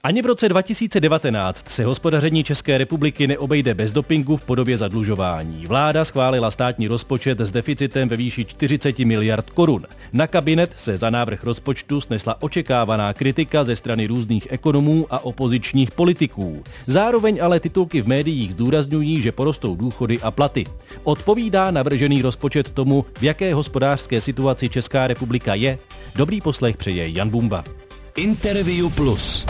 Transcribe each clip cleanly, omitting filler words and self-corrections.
Ani v roce 2019 se hospodaření České republiky neobejde bez dopingu v podobě zadlužování. Vláda schválila státní rozpočet s deficitem ve výši 40 miliard korun. Na kabinet se za návrh rozpočtu snesla očekávaná kritika ze strany různých ekonomů a opozičních politiků. Zároveň ale titulky v médiích zdůrazňují, že porostou důchody a platy. Odpovídá navržený rozpočet tomu, v jaké hospodářské situaci Česká republika je? Dobrý poslech přeje Jan Bumba. Interview Plus.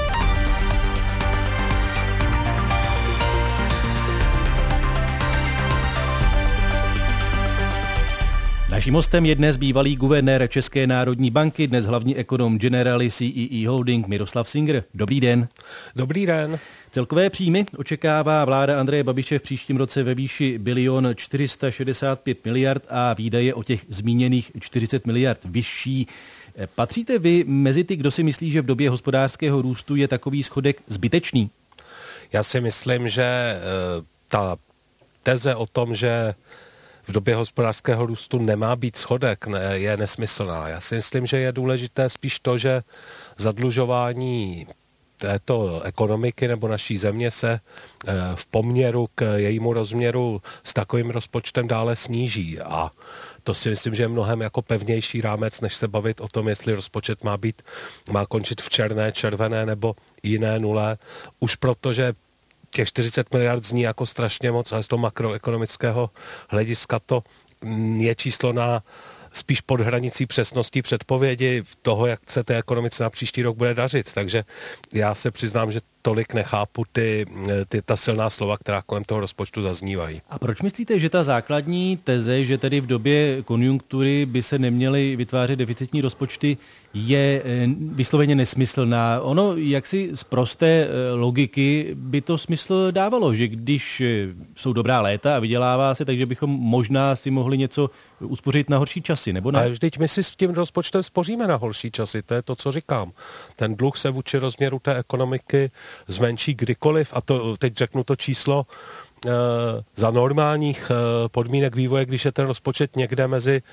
Naším hostem je dnes bývalý guvernér České národní banky, dnes hlavní ekonom Generali CEE Holding Miroslav Singer. Dobrý den. Dobrý den. Celkové příjmy očekává vláda Andreje Babiše v příštím roce ve výši 1 465 miliard a výdaje o těch zmíněných 40 miliard vyšší. Patříte vy mezi ty, kdo si myslí, že v době hospodářského růstu je takový schodek zbytečný? Já si myslím, že ta teze o tom, že v době hospodářského růstu nemá být schodek, je nesmyslná. Já si myslím, že je důležité spíš to, že zadlužování této ekonomiky nebo naší země se v poměru k jejímu rozměru s takovým rozpočtem dále sníží. A to si myslím, že je mnohem jako pevnější rámec, než se bavit o tom, jestli rozpočet má končit v černé, červené nebo jiné nule. Už protože těch 40 miliard zní jako strašně moc, ale z toho makroekonomického hlediska to je číslo na spíš pod hranicí přesnosti předpovědi toho, jak se té ekonomice na příští rok bude dařit. Takže já se přiznám, že tolik nechápu ta silná slova, která kolem toho rozpočtu zaznívají. A proč myslíte, že ta základní teze, že tedy v době konjunktury by se neměly vytvářet deficitní rozpočty, je vysloveně nesmyslná? Ono, jaksi z prosté logiky by to smysl dávalo, že když jsou dobrá léta a vydělává se, takže bychom možná si mohli něco uspořit na horší časy, nebo ne? Ale vždyť my si s tím rozpočtem spoříme na horší časy, to je to, co říkám. Ten dluh se vůči rozměru té ekonomiky zmenší kdykoliv, a to teď řeknu to číslo, za normálních podmínek vývoje, když je ten rozpočet někde mezi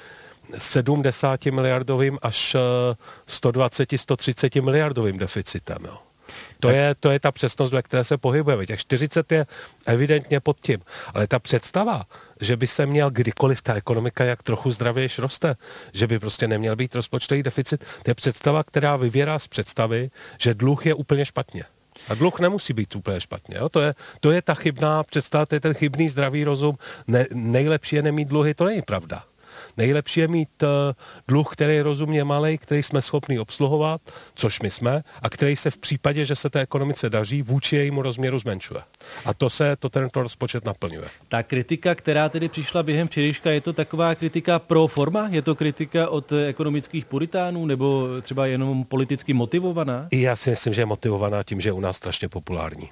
70 miliardovým až 120-130 miliardovým deficitem. Jo. To je ta přesnost, ve které se pohybujeme. Těch 40 je evidentně pod tím. Ale ta představa, že by se měl kdykoliv ta ekonomika jak trochu zdravějš roste, že by prostě neměl být rozpočtový deficit, to je představa, která vyvěrá z představy, že dluh je úplně špatně. A dluh nemusí být úplně špatně. Jo? To je ta chybná představa, to je ten chybný zdravý rozum. Nejlepší je nemít dluhy, to není pravda. Nejlepší je mít dluh, který je rozumně malej, který jsme schopni obsluhovat, což my jsme, a který se v případě, že se té ekonomice daří, vůči jejímu rozměru zmenšuje. A to tento rozpočet naplňuje. Ta kritika, která tedy přišla během včerejška, je to taková kritika pro forma? Je to kritika od ekonomických puritánů nebo třeba jenom politicky motivovaná? Já si myslím, že je motivovaná tím, že je u nás strašně populární.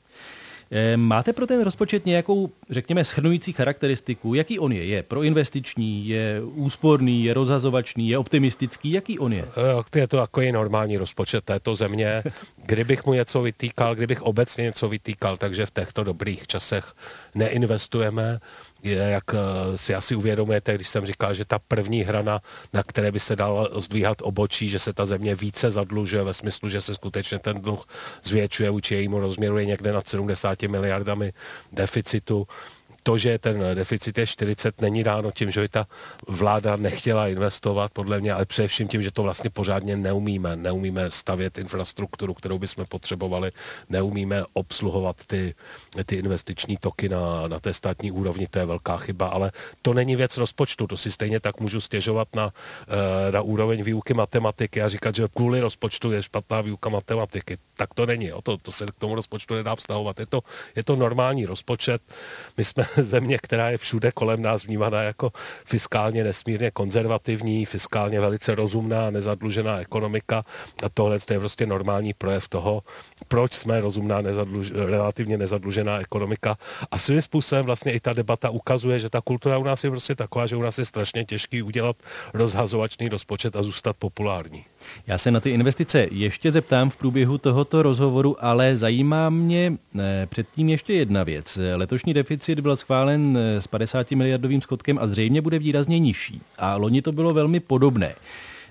Máte pro ten rozpočet nějakou, řekněme, shrnující charakteristiku? Jaký on je? Je proinvestiční, je úsporný, je rozhazovačný, je optimistický? Jaký on je? Je to takový normální rozpočet této země. Kdybych mu něco vytýkal, kdybych obecně něco vytýkal, takže v těchto dobrých časech neinvestujeme. Jak si asi uvědomujete, když jsem říkal, že ta první hrana, na které by se dalo zdvíhat obočí, že se ta země více zadlužuje ve smyslu, že se skutečně ten dluh zvětšuje vůči jejímu rozměru, je někde nad 70 miliardami deficitu. To, že ten deficit je 40, není dáno tím, že by ta vláda nechtěla investovat, podle mě, ale především tím, že to vlastně pořádně neumíme. Neumíme stavět infrastrukturu, kterou bychom potřebovali, neumíme obsluhovat ty investiční toky na té státní úrovni, to je velká chyba, ale to není věc rozpočtu, to si stejně tak můžu stěžovat na úroveň výuky matematiky a říkat, že kvůli rozpočtu je špatná výuka matematiky. Tak to není, to se k tomu rozpočtu nedá vztahovat. Je to normální rozpočet. My jsme země, která je všude kolem nás vnímaná jako fiskálně nesmírně konzervativní, fiskálně velice rozumná, nezadlužená ekonomika, a tohle je prostě normální projev toho, proč jsme rozumná, relativně nezadlužená ekonomika. A svým způsobem vlastně i ta debata ukazuje, že ta kultura u nás je prostě taková, že u nás je strašně těžký udělat rozhazovačný rozpočet a zůstat populární. Já se na ty investice ještě zeptám v průběhu tohoto rozhovoru, ale zajímá mě předtím ještě jedna věc. Letošní deficit byl schválen s 50 miliardovým schodkem a zřejmě bude výrazně nižší. A loni to bylo velmi podobné.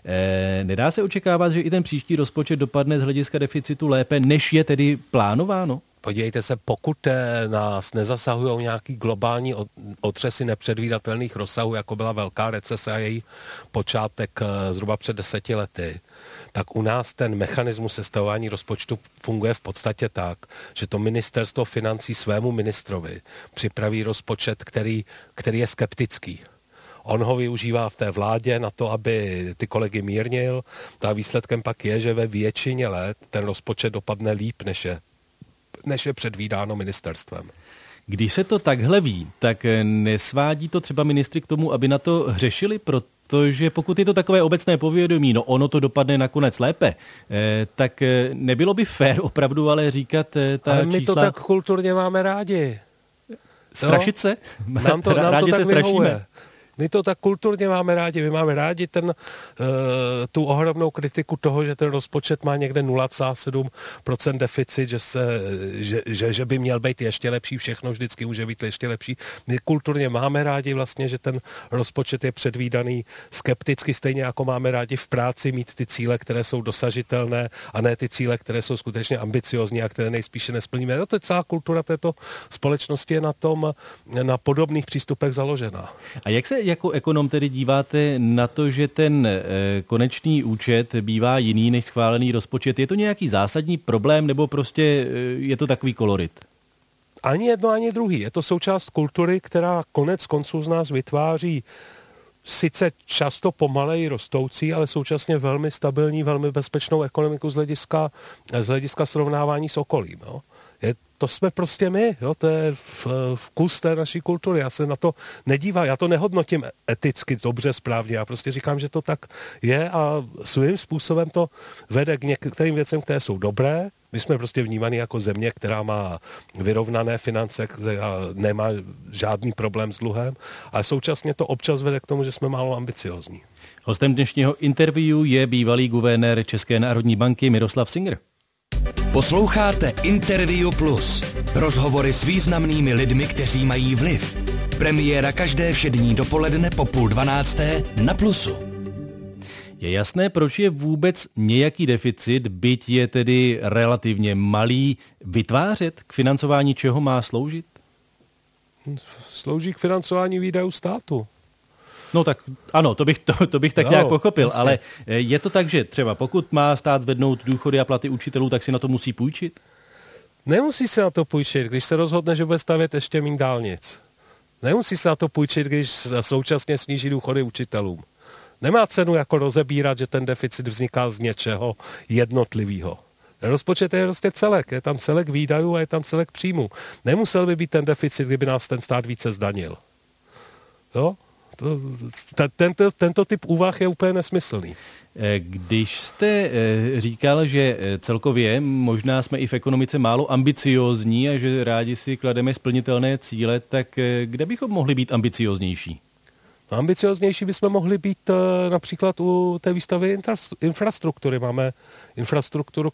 Nedá se očekávat, že i ten příští rozpočet dopadne z hlediska deficitu lépe, než je tedy plánováno? Podívejte se, pokud nás nezasahují nějaký globální otřesy nepředvídatelných rozsahů, jako byla velká recese a její počátek zhruba před 10 lety, tak u nás ten mechanismus sestavování rozpočtu funguje v podstatě tak, že to ministerstvo financí svému ministrovi připraví rozpočet, který je skeptický. On ho využívá v té vládě na to, aby ty kolegy mírnil. A výsledkem pak je, že ve většině let ten rozpočet dopadne líp, než je předvídáno ministerstvem. Když se to takhle ví, tak nesvádí to třeba ministry k tomu, aby na to hřešili, protože pokud je to takové obecné povědomí, no ono to dopadne nakonec lépe, tak nebylo by fér opravdu ale říkat ta ale my čísla... to tak kulturně máme rádi. Strašit se? Nám to rádi tak se strašíme. Vyhovuje. My to tak kulturně máme rádi. My máme rádi tu ohromnou kritiku toho, že ten rozpočet má někde 0,7% deficit, že by měl být ještě lepší, všechno vždycky může být ještě lepší. My kulturně máme rádi vlastně, že ten rozpočet je předvídaný skepticky, stejně jako máme rádi v práci mít ty cíle, které jsou dosažitelné a ne ty cíle, které jsou skutečně ambiciozní a které nejspíše nesplníme. No to je celá kultura této společnosti je na podobných přístupech založená. A jak se jako ekonom tedy díváte na to, že ten konečný účet bývá jiný než schválený rozpočet? Je to nějaký zásadní problém nebo prostě je to takový kolorit? Ani jedno, ani druhý. Je to součást kultury, která konec konců z nás vytváří sice často pomaleji rostoucí, ale současně velmi stabilní, velmi bezpečnou ekonomiku z hlediska srovnávání s okolím. Jo. To jsme prostě my, jo? To je vkus té naší kultury. Já se na to nedívám, já to nehodnotím eticky dobře, správně. Já prostě říkám, že to tak je a svým způsobem to vede k některým věcem, které jsou dobré. My jsme prostě vnímaní jako země, která má vyrovnané finance a nemá žádný problém s dluhem, ale současně to občas vede k tomu, že jsme málo ambiciozní. Hostem dnešního interview je bývalý guvernér České národní banky Miroslav Singer. Posloucháte Interview Plus. Rozhovory s významnými lidmi, kteří mají vliv. Premiéra každé všední dopoledne po 11:30 na Plusu. Je jasné, proč je vůbec nějaký deficit, byť je tedy relativně malý, vytvářet? K financování čeho má sloužit? Slouží k financování výdajů státu. No tak ano, to bych tak nějak pochopil, vlastně. Ale je to tak, že třeba pokud má stát zvednout důchody a platy učitelů, tak si na to musí půjčit? Nemusí se na to půjčit, když se rozhodne, že bude stavět ještě méně dálnic. Nemusí se na to půjčit, když současně sníží důchody učitelům. Nemá cenu jako rozebírat, že ten deficit vzniká z něčeho jednotlivého. Rozpočet je prostě celek. Je tam celek výdajů a je tam celek příjmů. Nemusel by být ten deficit, kdyby nás ten stát více zdanil. Jo? Tento typ úvah je úplně nesmyslný. Když jste říkal, že celkově možná jsme i v ekonomice málo ambiciózní a že rádi si klademe splnitelné cíle, tak kde bychom mohli být ambicióznější? Ambicioznější bychom mohli být například u té výstavy infrastruktury. Máme infrastrukturu,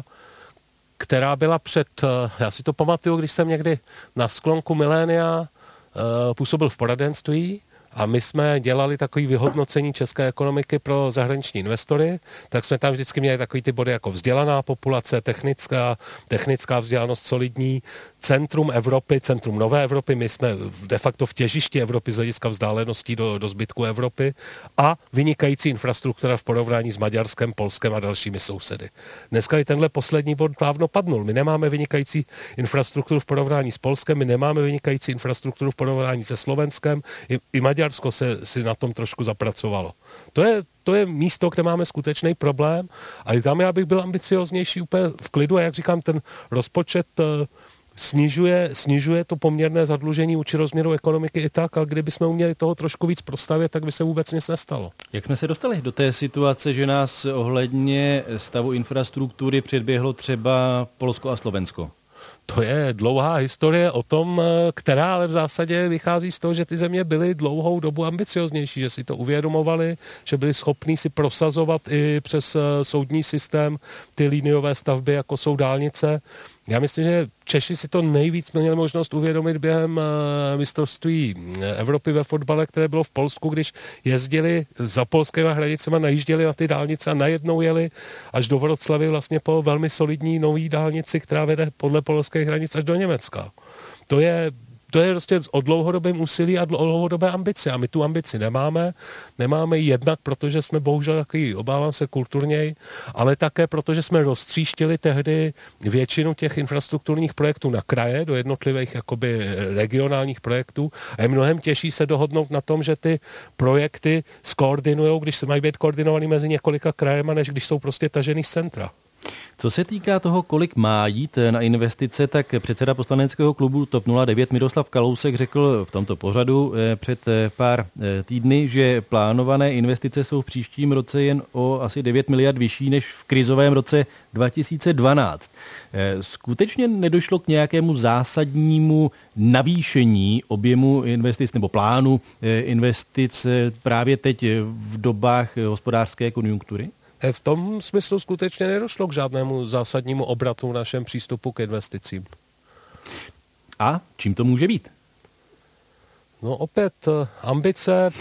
která byla já si to pamatuju, když jsem někdy na sklonku milénia působil v poradenství, a my jsme dělali takový vyhodnocení české ekonomiky pro zahraniční investory, tak jsme tam vždycky měli takový ty body jako vzdělaná populace, technická vzdělanost solidní, centrum Evropy, centrum nové Evropy, my jsme de facto v těžišti Evropy z hlediska vzdáleností do zbytku Evropy a vynikající infrastruktura v porovnání s Maďarskem, Polskem a dalšími sousedy. Dneska i tenhle poslední bod dávno padnul. My nemáme vynikající infrastrukturu v porovnání s Polskem, my nemáme vynikající infrastrukturu v porovnání se Slovenskem, i Maďarsko si na tom trošku zapracovalo. To je místo, kde máme skutečný problém a tam já bych byl ambicioznější úplně v klidu a jak říkám, ten rozpočet snižuje to poměrné zadlužení vůči rozměru ekonomiky i tak, ale kdybychom uměli toho trošku víc prostavět, tak by se vůbec nic nestalo. Jak jsme se dostali do té situace, že nás ohledně stavu infrastruktury předběhlo třeba Polsko a Slovensko? To je dlouhá historie o tom, která ale v zásadě vychází z toho, že ty země byly dlouhou dobu ambicioznější, že si to uvědomovali, že byli schopní si prosazovat i přes soudní systém ty liniové stavby, jako jsou dálnice. Já myslím, že Češi si to nejvíc měli možnost uvědomit během mistrovství Evropy ve fotbale, které bylo v Polsku, když jezdili za polskými hranicemi, najížděli na ty dálnice a najednou jeli až do Vroclavy vlastně po velmi solidní nový dálnici, která vede podle polských hranic až do Německa. To je prostě o dlouhodobém úsilí a dlouhodobé ambici. A my tu ambici nemáme. Nemáme ji jednak, protože jsme bohužel takový, obávám se, kulturněji, ale také protože jsme roztříštili tehdy většinu těch infrastrukturních projektů na kraje, do jednotlivých jakoby regionálních projektů. A je mnohem těžší se dohodnout na tom, že ty projekty skoordinujou, když se mají být koordinovaný mezi několika krajema, než když jsou prostě tažený z centra. Co se týká toho, kolik má jít na investice, tak předseda poslaneckého klubu TOP 09 Miroslav Kalousek řekl v tomto pořadu před pár týdny, že plánované investice jsou v příštím roce jen o asi 9 miliard vyšší než v krizovém roce 2012. Skutečně nedošlo k nějakému zásadnímu navýšení objemu investic nebo plánu investic právě teď v dobách hospodářské konjunktury? V tom smyslu skutečně nedošlo k žádnému zásadnímu obratu v našem přístupu k investicím. A čím to může být? No opět ambice.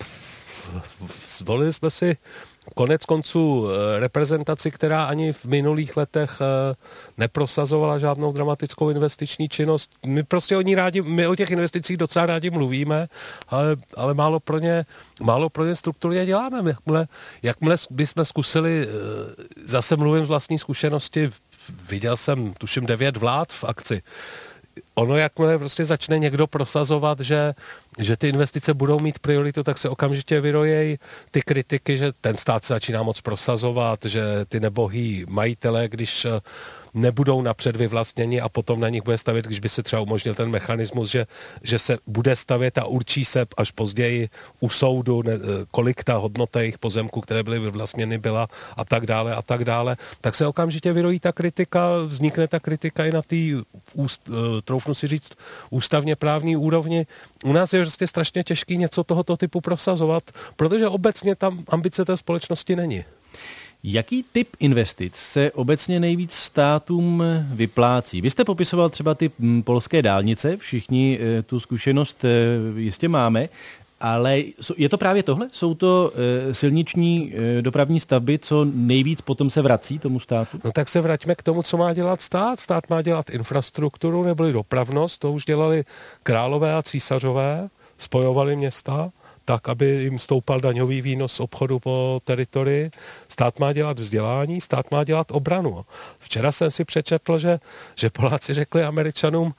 Zvolili jsme si konec konců reprezentaci, která ani v minulých letech neprosazovala žádnou dramatickou investiční činnost. My o těch investicích docela rádi mluvíme, ale málo pro ně strukturně děláme. Jakmile bychom zkusili, zase mluvím z vlastní zkušenosti, viděl jsem, tuším, 9 vlád v akci. Ono, jakmile prostě začne někdo prosazovat, že ty investice budou mít prioritu, tak se okamžitě vyrojejí ty kritiky, že ten stát se začíná moc prosazovat, že ty nebohý majitelé, když nebudou napřed vyvlastněni a potom na nich bude stavět, když by se třeba umožnil ten mechanismus, že se bude stavět a určí se až později u soudu, kolik ta hodnota jejich pozemků, které byly vyvlastněny, byla a tak dále, tak se okamžitě vyrojí ta kritika, vznikne ta kritika i na té, troufnu si říct, ústavně právní úrovni. U nás je prostě strašně těžký něco tohoto typu prosazovat, protože obecně tam ambice té společnosti není. Jaký typ investic se obecně nejvíc státům vyplácí? Vy jste popisoval třeba ty polské dálnice, všichni tu zkušenost jistě máme, ale je to právě tohle? Jsou to silniční dopravní stavby, co nejvíc potom se vrací tomu státu? No tak se vraťme k tomu, co má dělat stát. Stát má dělat infrastrukturu, neboli dopravnost, to už dělali králové a císařové, spojovali města tak, aby jim stoupal daňový výnos z obchodu po teritorii. Stát má dělat vzdělání, stát má dělat obranu. Včera jsem si přečetl, že Poláci řekli Američanům,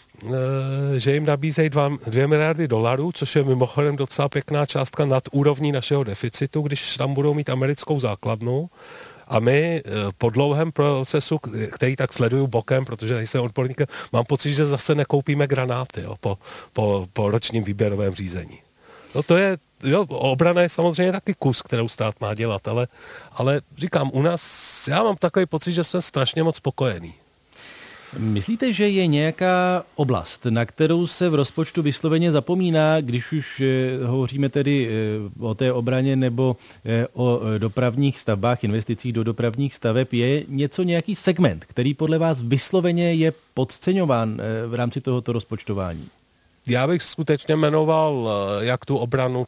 že jim nabízejí 2 miliardy dolarů, což je mimochodem docela pěkná částka nad úrovní našeho deficitu, když tam budou mít americkou základnu. A my po dlouhém procesu, který tak sleduju bokem, protože nejsem odborníkem, mám pocit, že zase nekoupíme granáty po ročním výběrovém řízení. No to je, obrana je samozřejmě taky kus, kterou stát má dělat, ale říkám, u nás, já mám takový pocit, že jsem strašně moc spokojený. Myslíte, že je nějaká oblast, na kterou se v rozpočtu vysloveně zapomíná, když už hovoříme tedy o té obraně nebo o dopravních stavbách, investicích do dopravních staveb, je nějaký segment, který podle vás vysloveně je podceňován v rámci tohoto rozpočtování? Já bych skutečně jmenoval jak tu obranu,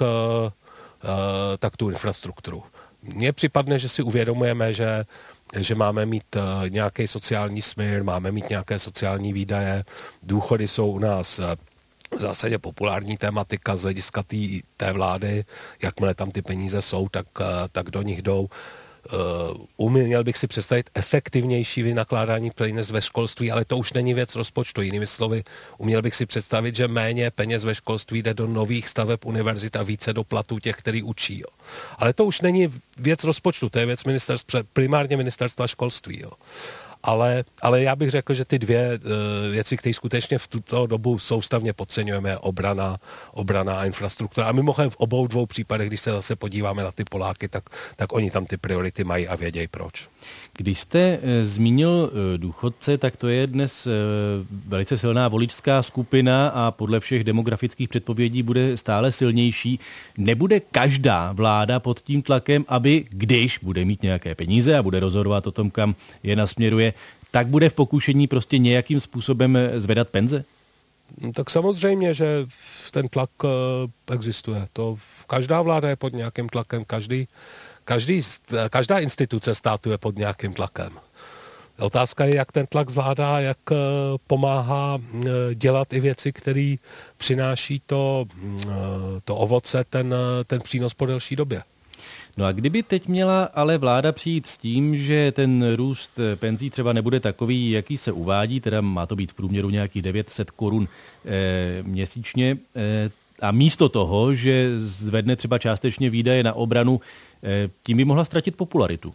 tak tu infrastrukturu. Mně připadne, že si uvědomujeme, že máme mít nějaký sociální smír, máme mít nějaké sociální výdaje, důchody jsou u nás v zásadě populární tematika z hlediska té vlády, jakmile tam ty peníze jsou, tak do nich jdou. Uměl bych si představit efektivnější vynakládání peněz ve školství, ale to už není věc rozpočtu. Jinými slovy, uměl bych si představit, že méně peněz ve školství jde do nových staveb univerzit a více do platů těch, který učí. Jo. Ale to už není věc rozpočtu, to je věc primárně ministerstva školství. Jo. Ale já bych řekl, že ty dvě věci, které skutečně v tuto dobu soustavně podceňujeme, obrana a infrastruktura. A mimochodem v obou dvou případech, když se zase podíváme na ty Poláky, tak oni tam ty priority mají a vědějí proč. Když jste zmínil důchodce, tak to je dnes velice silná voličská skupina a podle všech demografických předpovědí bude stále silnější. Nebude každá vláda pod tím tlakem, aby když bude mít nějaké peníze a bude rozhodovat o tom, kam je nasměruje, tak bude v pokušení prostě nějakým způsobem zvedat penze? Tak samozřejmě, že ten tlak existuje. Každá vláda je pod nějakým tlakem, každá instituce státu je pod nějakým tlakem. Otázka je, jak ten tlak zvládá, jak pomáhá dělat i věci, které přináší to ovoce, ten přínos po delší době. No a kdyby teď měla ale vláda přijít s tím, že ten růst penzí třeba nebude takový, jaký se uvádí, teda má to být v průměru nějakých 900 korun měsíčně, a místo toho, že zvedne třeba částečně výdaje na obranu, tím by mohla ztratit popularitu.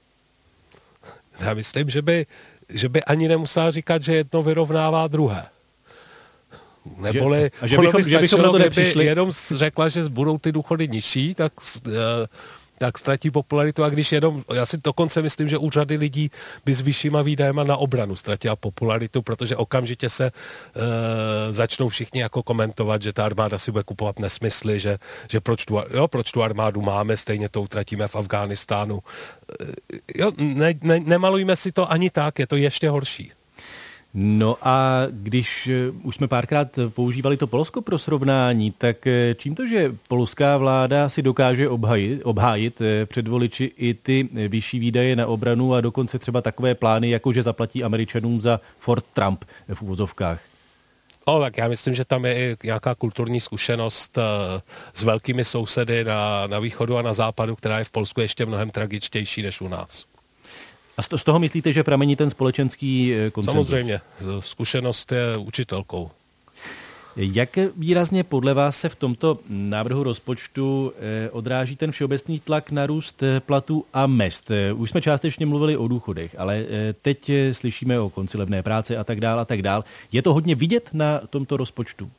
Já myslím, že by ani nemusela říkat, že jedno vyrovnává druhé. Neboli, že bychom na to nepřišli. Jenom řekla, že budou ty důchody nižší, tak ztratí popularitu, a když já si dokonce myslím, že u řady lidí by s vyššíma výdajema na obranu ztratila popularitu, protože okamžitě se začnou všichni jako komentovat, že ta armáda si bude kupovat nesmysly, že proč tu armádu máme, stejně to utratíme v Afghánistánu. Nemalujme si to ani tak, je to ještě horší. No a když už jsme párkrát používali to Polsko pro srovnání, tak čím to, že polská vláda si dokáže obhájit před voliči i ty vyšší výdaje na obranu a dokonce třeba takové plány, jako že zaplatí Američanům za Fort Trump v uvozovkách? Tak já myslím, že tam je i nějaká kulturní zkušenost s velkými sousedy na východu a na západu, která je v Polsku ještě mnohem tragičtější než u nás. A z toho myslíte, že pramení ten společenský konsenzus? Samozřejmě, zkušenost je učitelkou. Jak výrazně podle vás se v tomto návrhu rozpočtu odráží ten všeobecný tlak na růst platů a mezd? Už jsme částečně mluvili o důchodech, ale teď slyšíme o konci levné práce a tak dál a tak dál. Je to hodně vidět na tomto rozpočtu?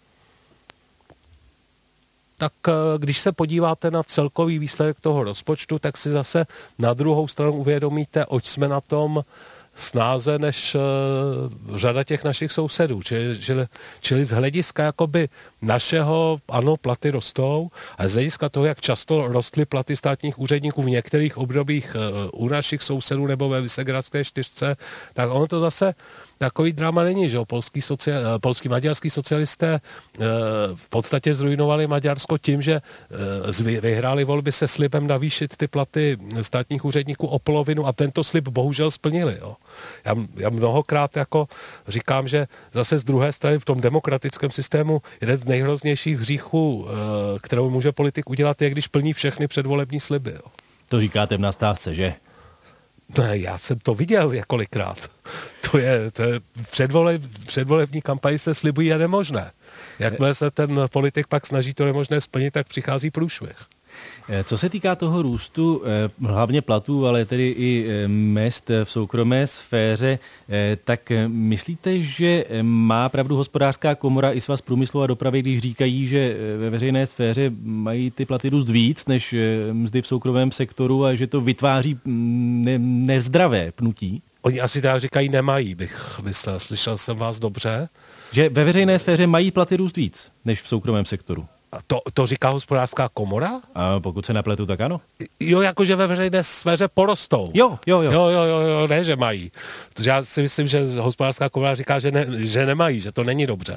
Tak když se podíváte na celkový výsledek toho rozpočtu, tak si zase na druhou stranu uvědomíte, oč jsme na tom snáze než řada těch našich sousedů. Čili z hlediska jakoby našeho, ano, platy rostou, a z hlediska toho, jak často rostly platy státních úředníků v některých obdobích u našich sousedů nebo ve Visegrádské čtyřce, tak ono to zase takový drama není, že jo? Polský maďarský socialisté v podstatě zrujnovali Maďarsko tím, že vyhráli volby se slibem navýšit ty platy státních úředníků o polovinu, a tento slib bohužel splnili. Jo? Já mnohokrát jako říkám, že zase z druhé strany v tom demokratickém systému jeden z nejhroznějších hříchů, kterou může politik udělat, je, když plní všechny předvolební sliby. Jo? To říkáte v nastávce, že? Ne, já jsem to viděl několikrát. To je předvolební kampaň se slibují a nemožné. Jakmile se ten politik pak snaží to nemožné splnit, tak přichází průšvih. Co se týká toho růstu, hlavně platů, ale tedy i mezd v soukromé sféře, tak myslíte, že má pravdu Hospodářská komora i Svaz průmyslu a dopravy, když říkají, že ve veřejné sféře mají ty platy růst víc než mzdy v soukromém sektoru a že to vytváří nezdravé pnutí? Oni asi teda říkají nemají, bych myslel. Slyšel jsem vás dobře? Že ve veřejné sféře mají platy růst víc než v soukromém sektoru. A to říká Hospodářská komora? A pokud se nepletu, tak ano. Jo, jakože ve veřejné sféře porostou. Jo, ne, že mají. Protože já si myslím, že Hospodářská komora říká, že nemají, že to není dobře.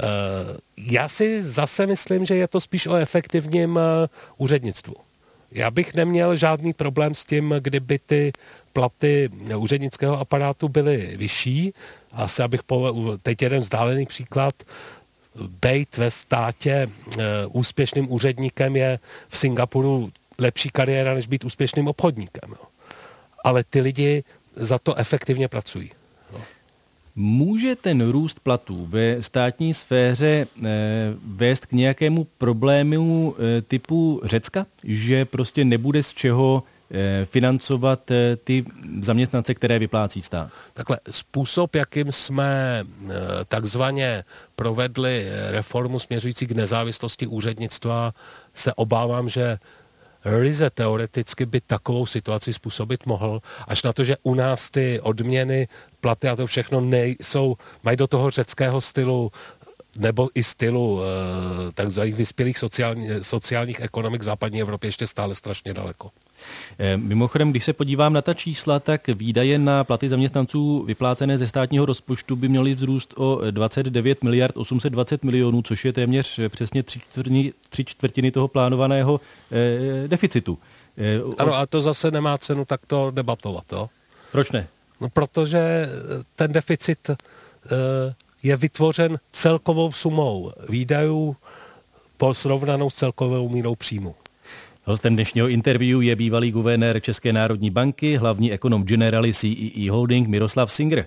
Já si zase myslím, že je to spíš o efektivním úřednictvu. Já bych neměl žádný problém s tím, kdyby ty platy úřednického aparátu byly vyšší. Asi abych teď jeden vzdálený příklad. Bejt ve státě úspěšným úředníkem je v Singapuru lepší kariéra, než být úspěšným obchodníkem. Jo. Ale ty lidi za to efektivně pracují. Jo. Může ten růst platů ve státní sféře vést k nějakému problému typu Řecka? Že prostě nebude z čeho financovat ty zaměstnance, které vyplácí stát? Takhle způsob, jakým jsme takzvaně provedli reformu směřující k nezávislosti úřednictva, se obávám, že ryze teoreticky by takovou situaci způsobit mohl, až na to, že u nás ty odměny, platy a to všechno mají do toho řeckého stylu nebo i stylu takzvaných vyspělých sociálních ekonomik západní Evropy ještě stále strašně daleko. Mimochodem, když se podívám na ta čísla, tak výdaje na platy zaměstnanců vyplácené ze státního rozpočtu by měly vzrůst o 29 miliard 820 milionů, což je téměř přesně 3/4 toho plánovaného deficitu. Ano, a to zase nemá cenu takto debatovat, jo? Proč ne? No, protože ten deficit je vytvořen celkovou sumou výdajů srovnanou s celkovou mírou příjmu. Hostem dnešního interview je bývalý guvernér České národní banky, hlavní ekonom Generali CEE Holding Miroslav Singer.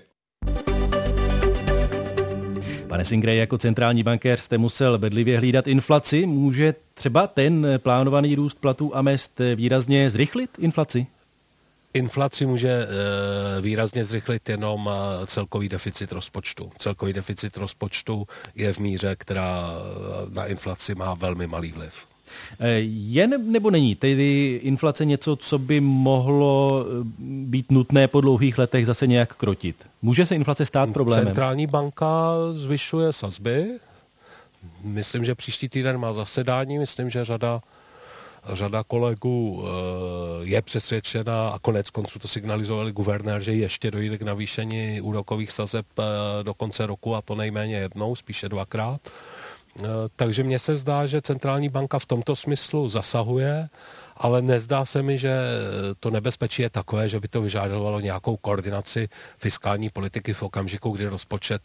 Pane Singre, jako centrální bankéř jste musel bedlivě hlídat inflaci. Může třeba ten plánovaný růst platů a mezd výrazně zrychlit inflaci? Inflaci může výrazně zrychlit jenom celkový deficit rozpočtu. Celkový deficit rozpočtu je v míře, která na inflaci má velmi malý vliv. Je nebo není tedy inflace něco, co by mohlo být nutné po dlouhých letech zase nějak krotit? Může se inflace stát problémem? Centrální banka zvyšuje sazby. Myslím, že příští týden má zasedání. Myslím, že řada kolegů je přesvědčena a konec konců to signalizovali guvernér, že ještě dojde k navýšení úrokových sazeb do konce roku a to nejméně jednou, spíše dvakrát. Takže mně se zdá, že centrální banka v tomto smyslu zasahuje, ale nezdá se mi, že to nebezpečí je takové, že by to vyžadovalo nějakou koordinaci fiskální politiky v okamžiku, kdy rozpočet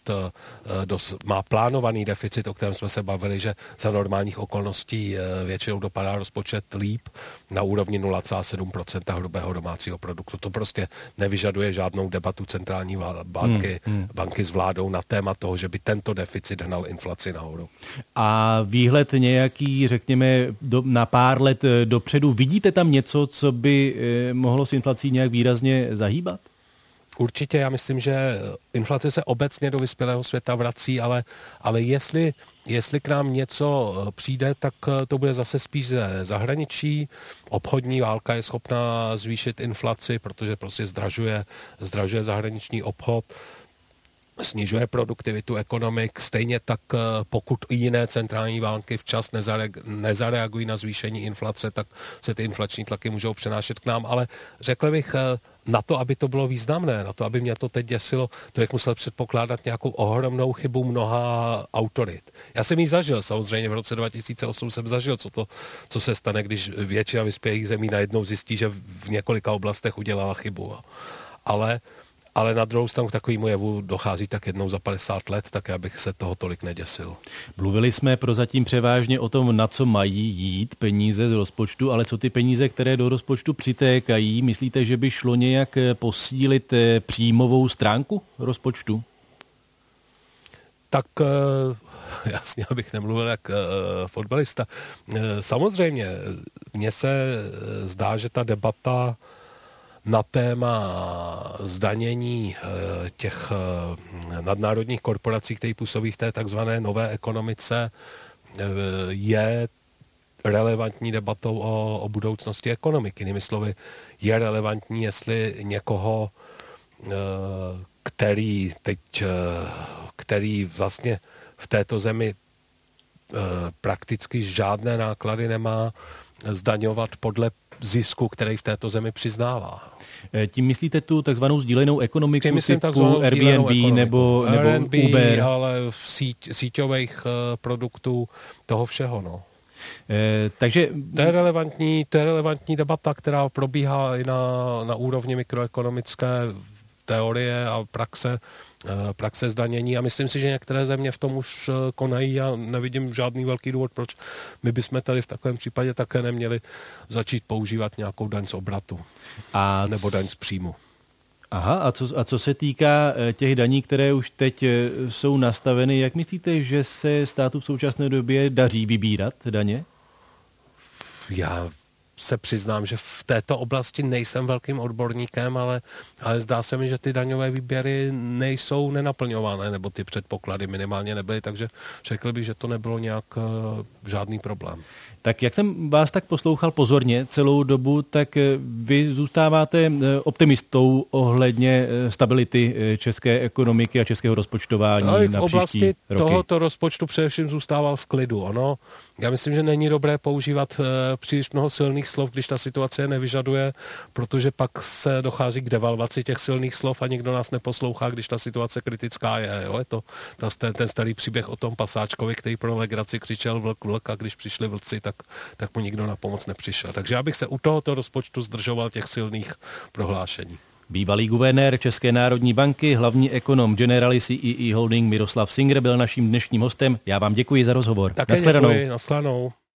má plánovaný deficit, o kterém jsme se bavili, že za normálních okolností většinou dopadá rozpočet líp na úrovni 0,7% hrubého domácího produktu. To prostě nevyžaduje žádnou debatu centrální banky s vládou na téma toho, že by tento deficit hnal inflaci nahoru. A výhled nějaký, řekněme, na pár let dopředu, vidíte tam něco, co by mohlo s inflací nějak výrazně zahýbat? Určitě, já myslím, že inflace se obecně do vyspělého světa vrací, ale jestli k nám něco přijde, tak to bude zase spíš ze zahraničí. Obchodní válka je schopná zvýšit inflaci, protože prostě zdražuje zahraniční obchod, snižuje produktivitu ekonomik. Stejně tak, pokud jiné centrální banky včas nezareagují na zvýšení inflace, tak se ty inflační tlaky můžou přenášet k nám. Ale řekl bych, na to, aby to bylo významné, na to, aby mě to teď děsilo, to bych musel předpokládat nějakou ohromnou chybu mnoha autorit. Já jsem ji zažil, samozřejmě v roce 2008 jsem zažil, co se stane, když většina vyspělých zemí najednou zjistí, že v několika oblastech udělala chybu. Ale na druhou stranu k takovému jevu dochází tak jednou za 50 let, tak abych se toho tolik neděsil. Mluvili jsme prozatím převážně o tom, na co mají jít peníze z rozpočtu, ale co ty peníze, které do rozpočtu přitékají, myslíte, že by šlo nějak posílit příjmovou stránku rozpočtu? Tak jasně, abych nemluvil jak fotbalista. Samozřejmě, mně se zdá, že ta debata na téma zdanění těch nadnárodních korporací, které působí v té takzvané nové ekonomice, je relevantní debatou o budoucnosti ekonomiky. Jinými slovy, je relevantní, jestli někoho, který vlastně v této zemi prakticky žádné náklady nemá, zdaňovat podle zisku, který v této zemi přiznává. Tím myslíte tu takzvanou sdílenou ekonomiku typu Airbnb nebo Uber? Ale síťových produktů, toho všeho, no. Takže to je relevantní debata, která probíhá i na úrovni mikroekonomické teorie a praxe zdanění a myslím si, že některé země v tom už konají a nevidím žádný velký důvod, proč my bychom tady v takovém případě také neměli začít používat nějakou daň z obratu nebo daň z příjmu. Aha, a co se týká těch daní, které už teď jsou nastaveny, jak myslíte, že se státu v současné době daří vybírat daně? Já se přiznám, že v této oblasti nejsem velkým odborníkem, ale zdá se mi, že ty daňové výběry nejsou nenaplňované, nebo ty předpoklady minimálně nebyly, takže řekl bych, že to nebylo nějak žádný problém. Tak jak jsem vás tak poslouchal pozorně celou dobu, tak vy zůstáváte optimistou ohledně stability české ekonomiky a českého rozpočtování na příští roky. V oblasti tohoto rozpočtu především zůstával v klidu. Já myslím, že není dobré používat příliš mnoho silných slov, když ta situace nevyžaduje, protože pak se dochází k devalvaci těch silných slov a nikdo nás neposlouchá, když ta situace kritická je. Jo? Je to ten starý příběh o tom pasáčkovi, který pro legraci křičel vlk, vlk, a když přišli vlci, tak mu nikdo na pomoc nepřišel. Takže já bych se u tohoto rozpočtu zdržoval těch silných prohlášení. Bývalý guvernér České národní banky, hlavní ekonom Generali CEE Holding Miroslav Singer byl naším dnešním hostem. Já vám děkuji za rozhovor. Také děkuji, nashledanou.